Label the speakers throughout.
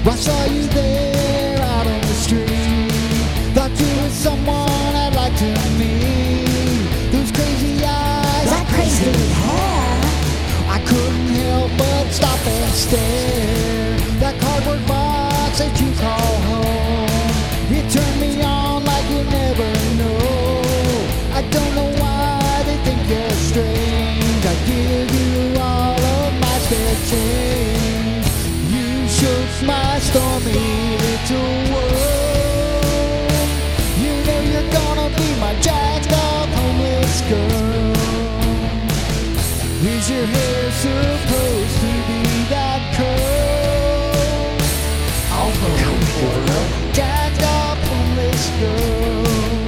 Speaker 1: I saw you there out on the street. Thought you were someone I'd like to meet. Those crazy eyes,
Speaker 2: That crazy hair.
Speaker 1: I couldn't help but stop and stare. That cardboard box that you call home, it turned me on like you never know. I don't know why they think you're strange. I give you all of my spare change. You shook my stormy little world. You know you're gonna be my jacked up homeless girl. Is your hair supposed to be that curl? I'll go for a jacked up homeless girl.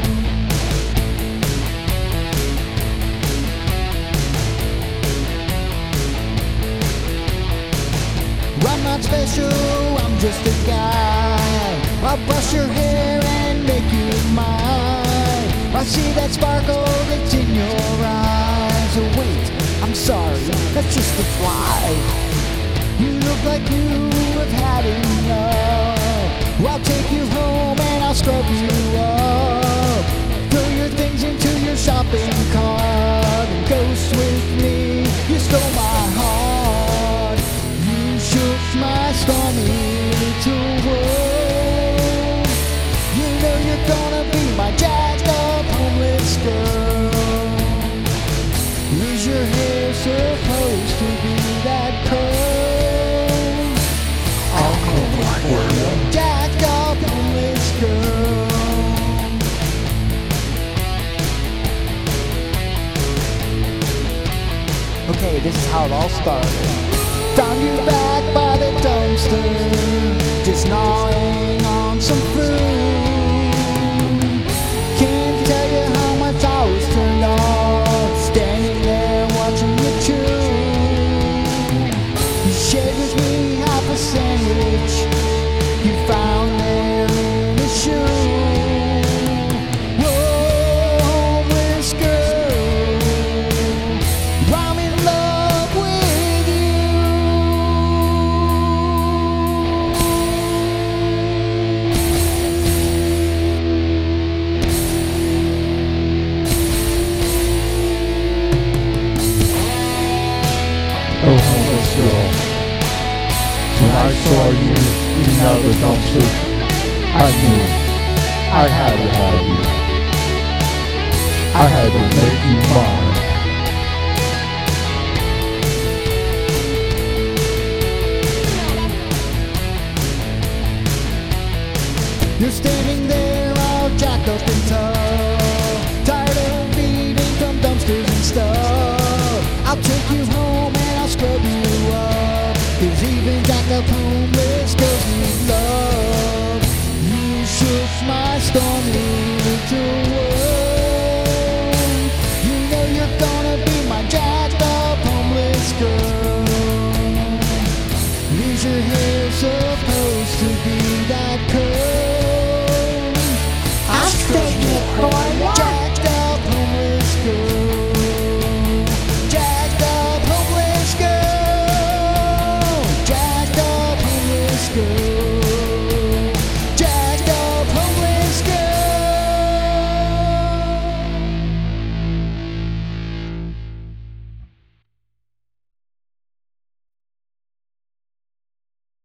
Speaker 1: I'm not special, I'm just a guy. I'll brush your hair and make you mine. I see that sparkle that's in your eyes. Oh wait, I'm sorry, that's just a fly. You look like you have had enough. I'll take you home and I'll scrub you up. Throw your things into your shopping cart and ghost with me. You stole my heart. You shook my stormy little world. You know you're gonna be my jacked up homeless girl. Is your hair supposed to be that curl? I'll go for a jacked up homeless girl. Okay, this is how it all started. Found you back by the dumpster, just gnawing on some fruit. Can't tell you how much I was turned on, standing there watching you chew. You shared with me half a sandwich you found there in a shoe. Whoa, homeless girl, I'm in love with you.
Speaker 3: Oh, homeless girl, when I saw you eating out of the dumpster, I knew I had to have you. I had to make you mine.
Speaker 1: You're standing there all jacked up and tough, tired of eating from dumpsters and stuff. I'll take you home and I'll scrub you up, 'cause even jacked up homeless girls need love. You shook my stormy little world. You know you're gonna be my jacked up homeless girl. Is your hair supposed to be